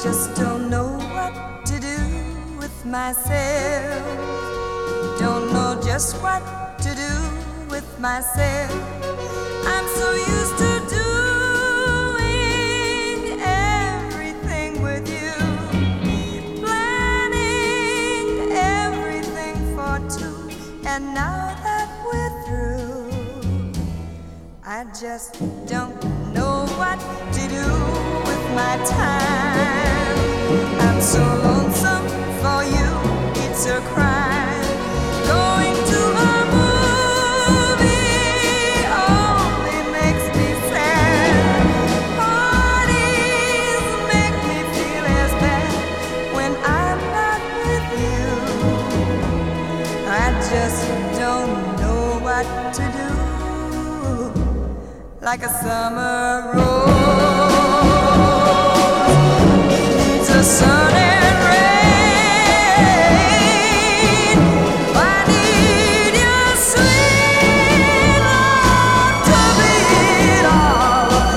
just don't know what to do with myself. Don't know just what to do with myself. I'm so used to doing everything with you, planning everything for two, and now that we're through, I just don't know what to do with my time. I'm so lonesome for you, it's a crime. Going to a movie only makes me sad. Parties make me feel as bad when I'm not with you. I just don't know what to do. Like a summer rose, it needs a sun and rain. I need your sweet love to beat all the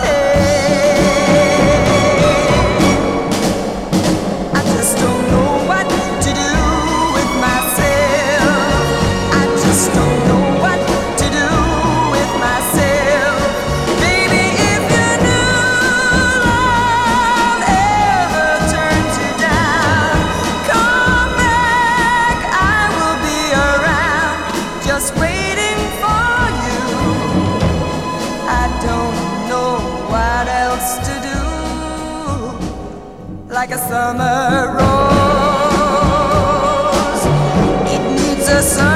pain. I just don't know what to do with myself. I just don't know what to do with myself. Baby, if your new love ever turns you down, come back, I will be around, just waiting for you. I don't know what else to do. Like a summer rose, it needs a sun